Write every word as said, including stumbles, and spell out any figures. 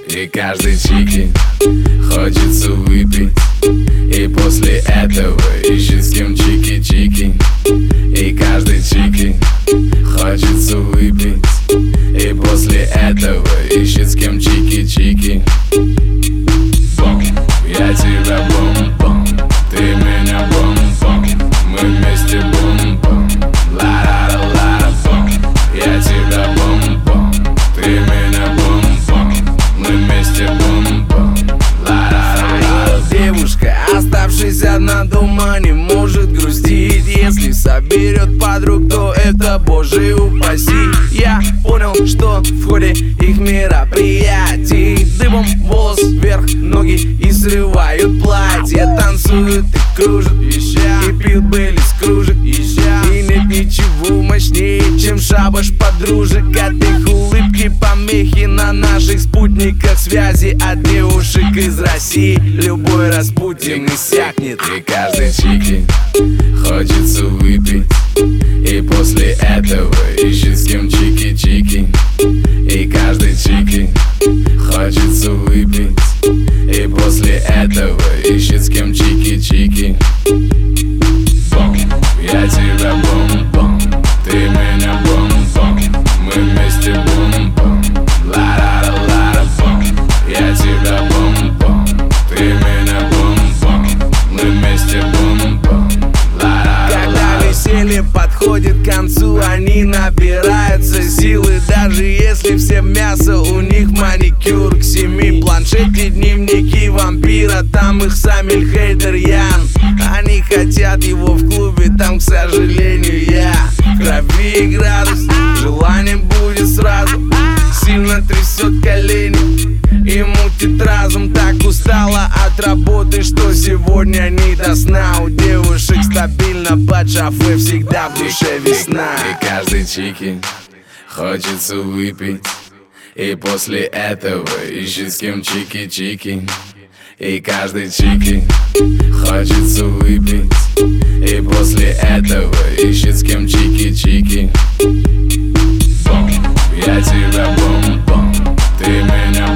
И каждой чики хочется выпить, и после этого ищет с кем чики-чики. И каждой чики хочется выпить, и после этого ищет с кем чики-чики. Бом, я тебя бом-бом, ты меня бом-бом, мы вместе бом-бом, ла-ла-ла-ла-бом. Я тебя бом-бом, ты меня бом-бом, мы вместе бом-бом, ла-ла-ла-ла. Девушка, оставшись одна дома, не может грустить. Если соберет подруг, то это боже упаси. Я понял, что в ходе их мероприятий дыбом волос вверх, ноги и срывают платье. Танцуют и кружат, и пьют Бейлис кружек. И нет ничего мощнее, чем шабаш подружек. От их улыбки помехи на наших спутниках связи. От девушек из России любой Распутин иссякнет. И каждой чики хочется выпить, и после этого ищет с кем чики-чики. И каждой чики хочется выпить, и после этого ищет с кем чики-чики. Бом, я тебя бом-бом, ты меня бом-бом, мы вместе бом-бом, ла-ла-ла-ла-бом. Я тебя бом-бом, ты меня бом-бом, мы вместе бом-бом, ла-ла-ла-ла. Когда веселье подходит к концу, они набираются силы. Даже если все мясо, у них маникюр к семи. Планшеты, дневники вампира, там их Самиль Хейдер Ян. Они хотят его в клубе, там, к сожалению, я. В крови и градус, желание будет сразу. Сильно трясет колени и мутит разум. Так устала от работы, что сегодня не до сна. У девушек стабильно под шофе, всегда в душе весна. И каждой чики хочется выпить, и после этого ищет с кем чики-чики. И каждой чики хочется выпить, и после этого ищет с кем чики-чики. Бом, я тебя бом-бом, ты меня